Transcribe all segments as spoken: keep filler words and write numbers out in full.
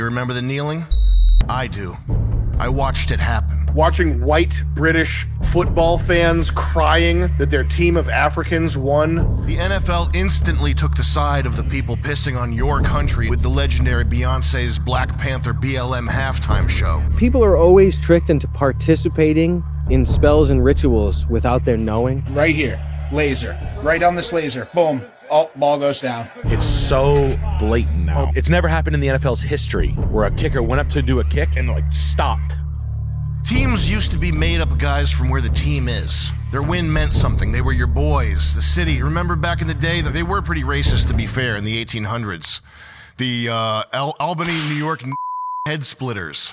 remember the kneeling? I do. I watched it happen. Watching white British football fans crying that their team of Africans won. The N F L instantly took the side of the people pissing on your country with the legendary Beyonce's Black Panther B L M halftime show. People are always tricked into participating in spells and rituals without their knowing. Right here, laser. Right on this laser. Boom. Oh, ball goes down. It's so blatant now. It's never happened in the N F L's history where a kicker went up to do a kick and like stopped. Teams used to be made up of guys from where the team is. Their win meant something. They were your boys, the city. Remember back in the day that they were pretty racist, to be fair, in the eighteen hundreds. The uh, Al- Albany, New York head splitters.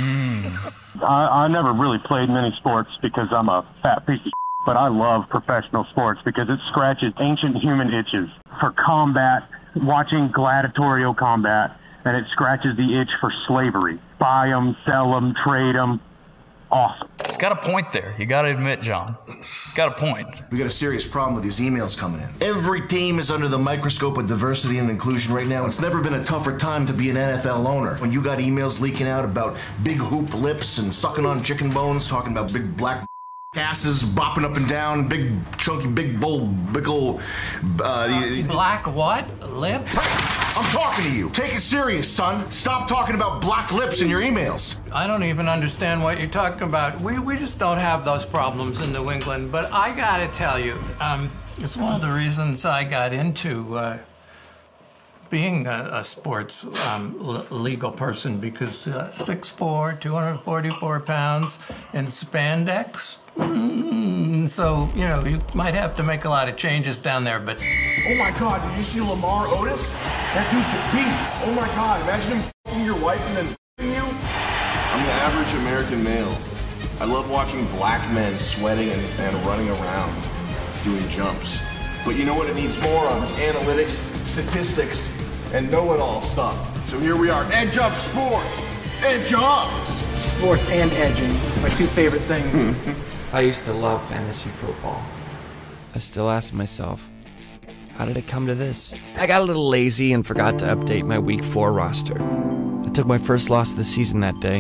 Mm. I, I never really played many sports because I'm a fat piece of shit, but I love professional sports because it scratches ancient human itches for combat, watching gladiatorial combat, and it scratches the itch for slavery. Buy them, sell them, trade them. Awesome. He's got a point there. You got to admit, John. He's got a point. We got a serious problem with these emails coming in. Every team is under the microscope of diversity and inclusion right now. It's never been a tougher time to be an N F L owner. When you got emails leaking out about big hoop lips and sucking on chicken bones, talking about big black asses bopping up and down, big chunky, big bowl, big ol' uh, uh, black what? Lips? I'm talking to you. Take it serious, son. Stop talking about black lips in your emails. I don't even understand what you're talking about. We we just don't have those problems in New England. But I gotta tell you, um, it's one of the reasons I got into uh, being a, a sports um, l- legal person, because uh, six foot four, two hundred forty-four pounds, in spandex. Mm, so, you know, you might have to make a lot of changes down there, but... Oh my God, did you see Lamar Otis? That dude's a beast. Oh my God, imagine him f***ing your wife and then f***ing you. I'm the average American male. I love watching black men sweating and, and running around doing jumps. But you know what it needs more of is analytics, statistics, and know-it-all stuff. So here we are, Edge Up Sports. Edge Ups! Sports and edging, my two favorite things. I used to love fantasy football. I still ask myself, how did it come to this? I got a little lazy and forgot to update my week four roster. I took my first loss of the season that day.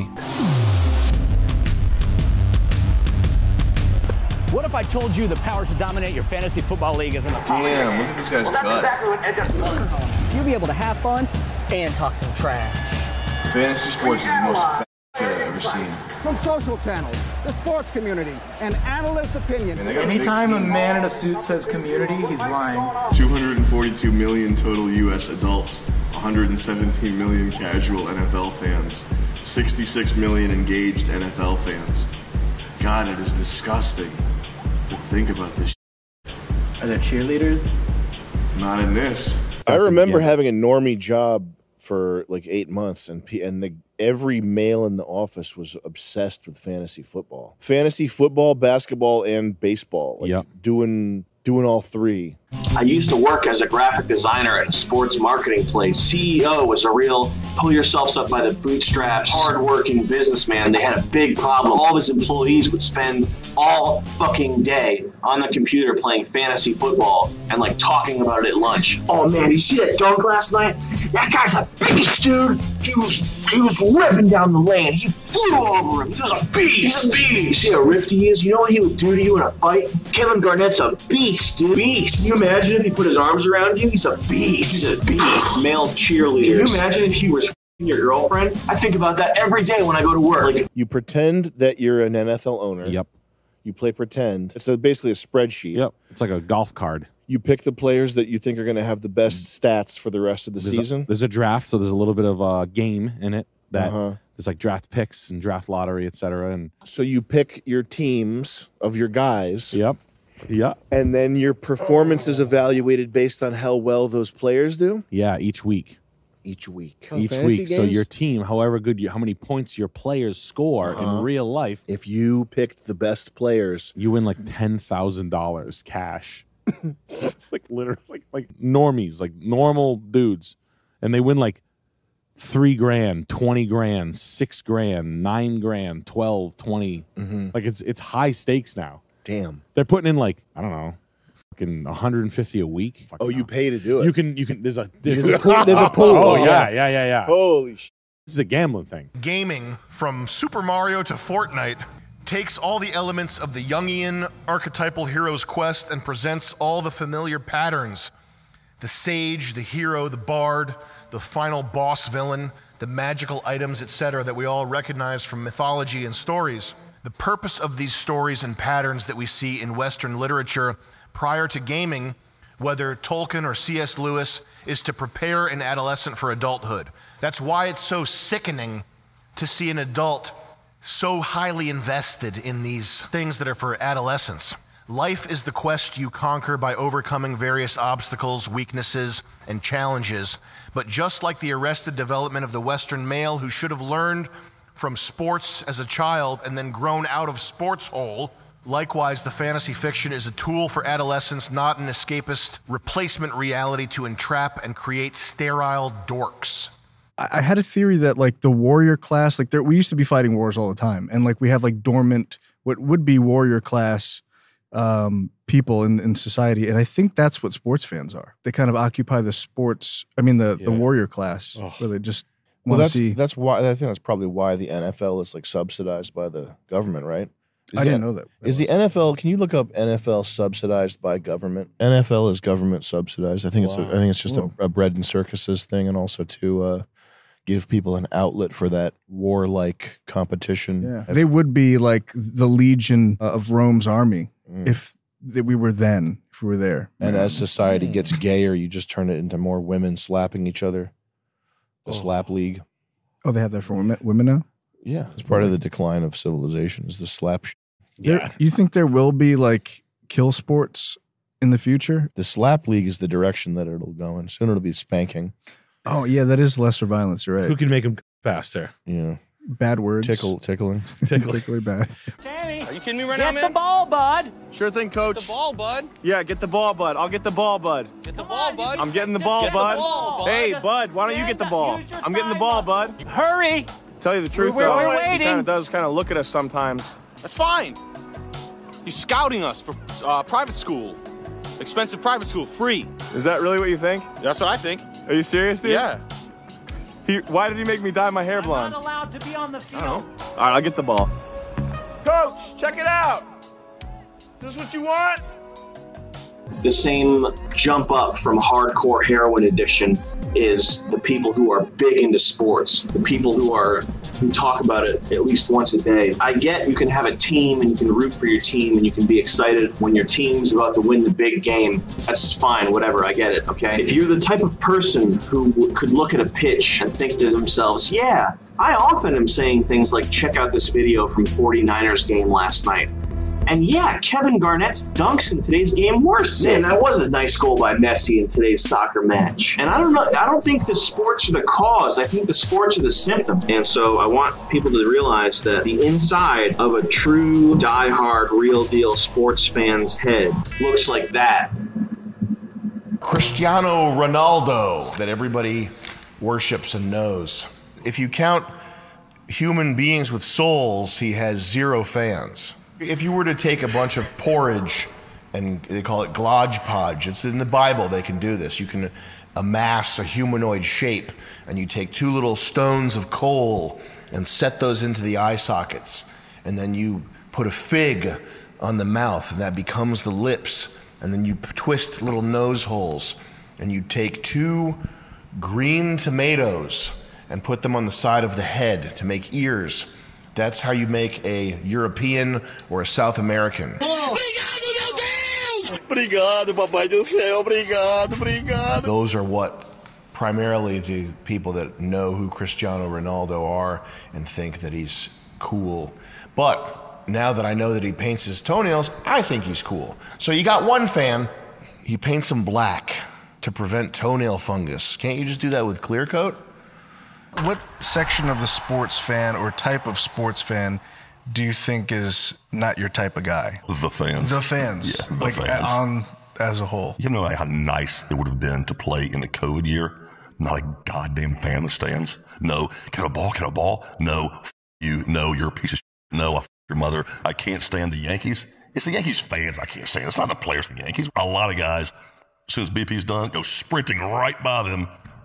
What if I told you the power to dominate your fantasy football league is in the power? Damn, look at this guy's well, gut. That's exactly what Edge Up does. So you'll be able to have fun and talk some trash. Fantasy sports is the most f***ing shit I've ever seen. From social channels, the sports community, and analyst opinion. Anytime a man in a suit says community, he's lying. two hundred forty-two million total U S adults, one hundred seventeen million casual N F L fans, sixty-six million engaged N F L fans. God, it is disgusting to think about this shit. Are there cheerleaders? Not in this. I remember having a normie job for like eight months, and and the every male in the office was obsessed with fantasy football, fantasy football, basketball, and baseball. Like yep. doing doing all three. I used to work as a graphic designer at a sports marketing place. C E O was a real pull yourselves up by the bootstraps, hardworking businessman. They had a big problem. All of his employees would spend all fucking day on the computer playing fantasy football and like talking about it at lunch. Oh man, you see that dunk last night? That guy's a beast, dude. He was he was ripping down the lane. He flew over him. He was a beast. He's a beast. You see how ripped he is? You know what he would do to you in a fight? Kevin Garnett's a beast, dude. Beast. Can you imagine if he put his arms around you? He's a beast. He's a beast. Male cheerleaders. Can you imagine if he was f***ing your girlfriend? I think about that every day when I go to work. Like, you pretend that you're an N F L owner. Yep. You play pretend. It's a, basically a spreadsheet. Yep. It's like a golf card. You pick the players that you think are going to have the best stats for the rest of the there's season. A, there's a draft, so there's a little bit of a game in it. That uh-huh. There's like draft picks and draft lottery, et cetera. And so you pick your teams of your guys. Yep. Yep. And then your performance is evaluated based on how well those players do? Yeah, each week. Each week. Oh, each week. Games? So your team, however good you, how many points your players score uh-huh. in real life. If you picked the best players, you win like ten thousand dollars cash. like literally, like, like normies, like normal dudes. And they win like three grand, twenty grand, six grand, nine grand, twelve, twenty. Mm-hmm. Like it's it's high stakes now. Damn. They're putting in like, I don't know, fucking one hundred fifty a week. Oh, you know. pay to do it. You can, you can, there's a, there's a pool. There's a pool. Oh, yeah, yeah, yeah, yeah. Holy shit. This is a gambling thing. Gaming, from Super Mario to Fortnite, takes all the elements of the Jungian archetypal hero's quest and presents all the familiar patterns. The sage, the hero, the bard, the final boss villain, the magical items, et cetera that we all recognize from mythology and stories. The purpose of these stories and patterns that we see in Western literature prior to gaming, whether Tolkien or C S Lewis, is to prepare an adolescent for adulthood. That's why it's so sickening to see an adult so highly invested in these things that are for adolescents. Life is the quest you conquer by overcoming various obstacles, weaknesses, and challenges. But just like the arrested development of the Western male who should have learned from sports as a child and then grown out of sports hole, likewise, the fantasy fiction is a tool for adolescents, not an escapist replacement reality to entrap and create sterile dorks. I had a theory that like the warrior class, like there, we used to be fighting wars all the time. And like we have like dormant, what would be warrior class um, people in, in society. And I think that's what sports fans are. They kind of occupy the sports, I mean, the, yeah. the warrior class oh. where they just well, want to that's, see. That's why, I think that's probably why the N F L is like subsidized by the government, right? Is I the, didn't know that. Is the N F L, can you look up N F L subsidized by government? N F L is government subsidized. I think wow. it's a, I think it's just a, a bread and circuses thing, and also to uh, give people an outlet for that warlike competition. Yeah. They would be like the legion of Rome's army mm. if that we were then, if we were there. And as society gets gayer, you just turn it into more women slapping each other. The oh. slap league. Oh, they have that for women, women now? Yeah, it's part of the decline of civilization is the slap sh- There, yeah. You think there will be like kill sports in the future? The slap league is the direction that it'll go in. Soon it'll be spanking. Oh, yeah, that is lesser violence. You're right. Who can make them faster? Yeah. Bad words. Tickle, tickling. Tickle. Tickly bad. Danny, are you kidding me right get now, man? Get the ball, bud. Sure thing, coach. Get the ball, bud. Yeah, get the ball, bud. I'll get the ball, bud. Get the Come ball, on, bud. I'm getting the ball, get bud. The ball, bud. Hey, bud, why don't you get the ball? I'm getting the ball, bud. Hurry. Tell you the truth, we're, though. We're waiting. He kind of does kind of look at us sometimes. That's fine. He's scouting us for uh, private school. Expensive private school, free. Is that really what you think? That's what I think. Are you serious, dude? Yeah. He, why did he make me dye my hair blonde? I'm not allowed to be on the field. I don't know. All right, I'll get the ball. Coach, check it out. Is this what you want? The same jump up from hardcore heroin addiction is the people who are big into sports, the people who are who talk about it at least once a day. I get you can have a team and you can root for your team and you can be excited when your team's about to win the big game. That's fine, whatever, I get it, okay? If you're the type of person who could look at a pitch and think to themselves, yeah, I often am saying things like, check out this video from forty-niners game last night. And yeah, Kevin Garnett's dunks in today's game were sick. Man, that was a nice goal by Messi in today's soccer match. And I don't know, I don't think the sports are the cause. I think the sports are the symptom. And so I want people to realize that the inside of a true, diehard, real deal sports fan's head looks like that. Cristiano Ronaldo, that everybody worships and knows. If you count human beings with souls, he has zero fans. If you were to take a bunch of porridge, and they call it glodgepodge, it's in the Bible, they can do this. You can amass a humanoid shape, and you take two little stones of coal and set those into the eye sockets, and then you put a fig on the mouth, and that becomes the lips, and then you twist little nose holes, and you take two green tomatoes and put them on the side of the head to make ears. That's how you make a European or a South American. Obrigado, papai do céu. Obrigado, obrigado. Those are what primarily the people that know who Cristiano Ronaldo are and think that he's cool. But now that I know that he paints his toenails, I think he's cool. So you got one fan, he paints them black to prevent toenail fungus. Can't you just do that with clear coat? What section of the sports fan or type of sports fan do you think is not your type of guy? The fans. The fans. Yeah, the like fans. On as a whole. You know how nice it would have been to play in the COVID year? Not a goddamn fan in the stands. No. Can a ball? Can a ball? No. F you. No, you're a piece of shit. No, I f your mother. I can't stand the Yankees. It's the Yankees fans I can't stand. It's not the players of the Yankees. A lot of guys, as soon as B P's done, go sprinting right by them to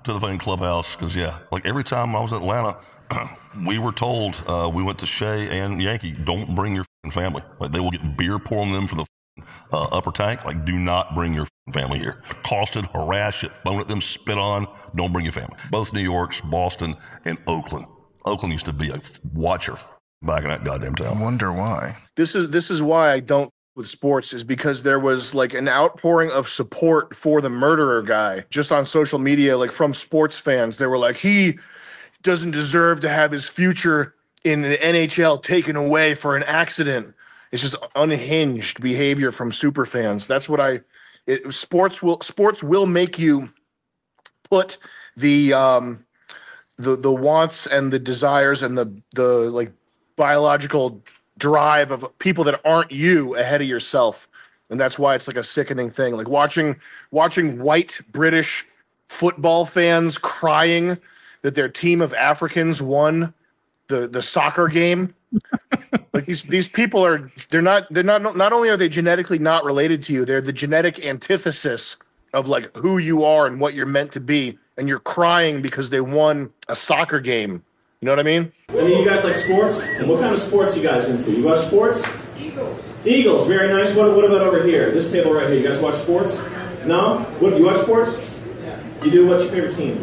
to the fucking clubhouse because, yeah, like every time I was in Atlanta, we were told, uh, we went to Shea and Yankee, don't bring your family. Like they will get beer poured on them from the uh, upper tank. Like, do not bring your family here. Accosted, harassed, shit thrown at them, spit on. Don't bring your family. Both New York's, Boston, and Oakland. Oakland used to be a watcher back in that goddamn town. I wonder why. This is this is why I don't with sports is because there was like an outpouring of support for the murderer guy just on social media, like from sports fans. They were like, he doesn't deserve to have his future in the N H L taken away for an accident. It's just unhinged behavior from super fans. That's what I. It, sports will sports will make you put the um, the the wants and the desires and the the like biological drive of people that aren't you ahead of yourself, and that's why it's like a sickening thing. Like watching watching white British football fans crying that their team of Africans won the the soccer game. Like these these people are they're not they're not not only are they genetically not related to you, they're the genetic antithesis of like who you are and what you're meant to be, and you're crying because they won a soccer game. You know what I mean? Any of you guys like sports? And what kind of sports you guys into? You watch sports? Eagles. Eagles, very nice. What, what about over here? This table right here. You guys watch sports? No? What, you watch sports? Yeah. You do? What's your favorite team?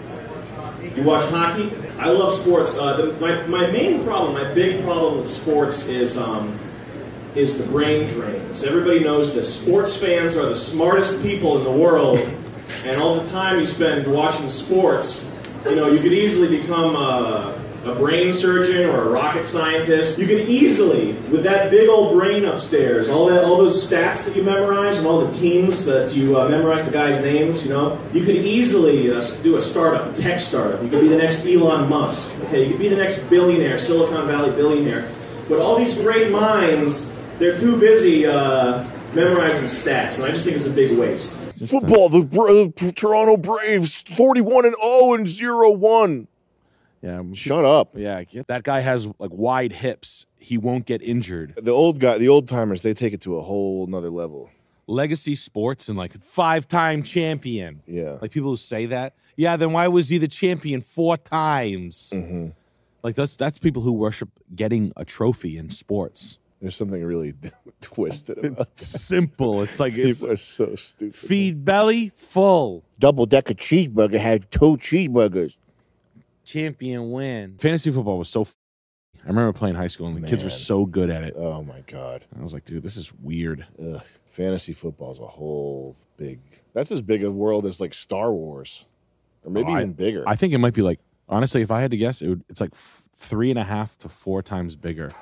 You watch hockey? I love sports. Uh, the, my, my main problem, my big problem with sports is um, is the brain drain. So everybody knows that sports fans are the smartest people in the world, and all the time you spend watching sports, you know, you could easily become a, a brain surgeon or a rocket scientist. You could easily, with that big old brain upstairs, all that, all those stats that you memorize and all the teams that you uh, memorize the guys' names, you know, you could easily uh, do a startup, a tech startup. You could be the next Elon Musk. Okay, you could be the next billionaire, Silicon Valley billionaire. But all these great minds, they're too busy uh, memorizing stats, and I just think it's a big waste. Football, the, the Toronto Braves, forty-one and oh and zero one. Yeah, shut up. Yeah, that guy has like wide hips. He won't get injured. The old guy, the old timers, they take it to a whole nother level. Legacy sports and like five-time champion. Yeah, like people who say that. Yeah, then why was he the champion four times? Mm-hmm. Like that's that's people who worship getting a trophy in sports. There's something really twisted about that. Simple. It's like People it's are so stupid. Feed belly full. Double decker cheeseburger had two cheeseburgers. Champion win. Fantasy football was so. F- I remember playing high school and the Man. kids were so good at it. Oh my god! I was like, dude, this is weird. Ugh. Fantasy football is a whole big. That's as big a world as like Star Wars, or maybe Oh, even I, bigger. I think it might be like honestly, if I had to guess, it would. It's like f- three and a half to four times bigger.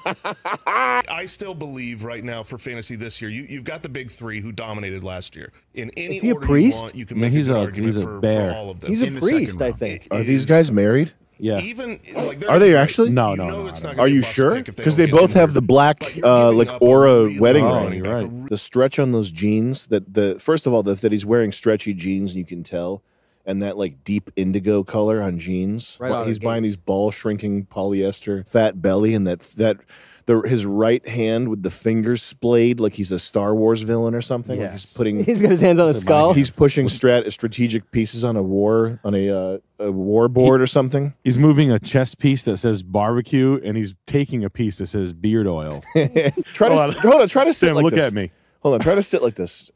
I still believe right now for fantasy this year, you, you've got the big three who dominated last year. In any Is he a order priest? you want, you can Man, make he's a good a- argument he's a for, bear. for all of them. He's a In the priest, second I round. think. Are It these is- guys married? Yeah. Even like they're Are they gonna- actually? No, you no, know no, it's no. not gonna Are be you busted sure? pick if Because don't they get both have injured. the black, But you're uh, giving like up a aura really wedding good Oh, ring. running you're back, a right. The stretch on those jeans, that the first of all, the, that he's wearing stretchy jeans, and you can tell, and that like deep indigo color on jeans. Right Well, out of he's the buying gates. these ball shrinking polyester fat belly, and that that the his right hand with the fingers splayed like he's a Star Wars villain or something. Like he's Yes. putting He's got his hands on a skull. he's pushing strat strategic pieces on a war on a uh, a war board or something. He's moving a chess piece that says barbecue, and he's taking a piece that says beard oil. try to Hold on. s- hold on, try to sit Sam, like look this. at me. Hold on, try to sit like this.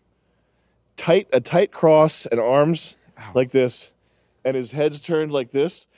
Tight, a tight cross and arms like this, and his head's turned like this.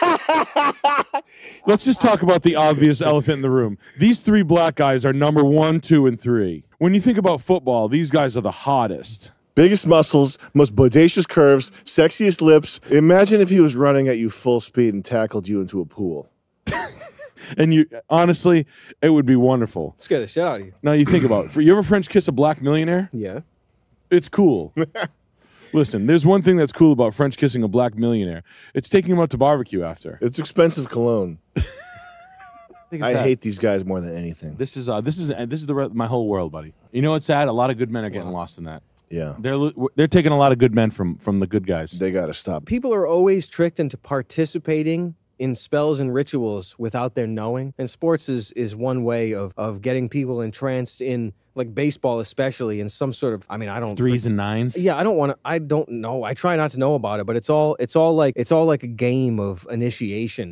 Let's just talk about the obvious elephant in the room. These three black guys are number one, two, and three. When you think about football, these guys are the hottest. Biggest muscles, most bodacious curves, sexiest lips. Imagine if he was running at you full speed and tackled you into a pool. And you, honestly, it would be wonderful. Scare the shit out of you. Now you think about it. For, you ever French kiss a black millionaire? Yeah. It's cool. Listen, there's one thing that's cool about French kissing a black millionaire. It's taking him out to barbecue after. It's expensive cologne. think it's I that. hate these guys more than anything. This is uh, this is uh, this is the re- my whole world, buddy. You know what's sad? A lot of good men are getting lost in that. Yeah, They're lo- they're taking a lot of good men from from the good guys. they got to stop. People are always tricked into participating in spells and rituals without their knowing. And sports is is one way of of getting people entranced in, like baseball especially, in some sort of, I mean, I don't threes and nines. Yeah, I don't want to. I don't know. I try not to know about it, but it's all it's all like it's all like a game of initiation.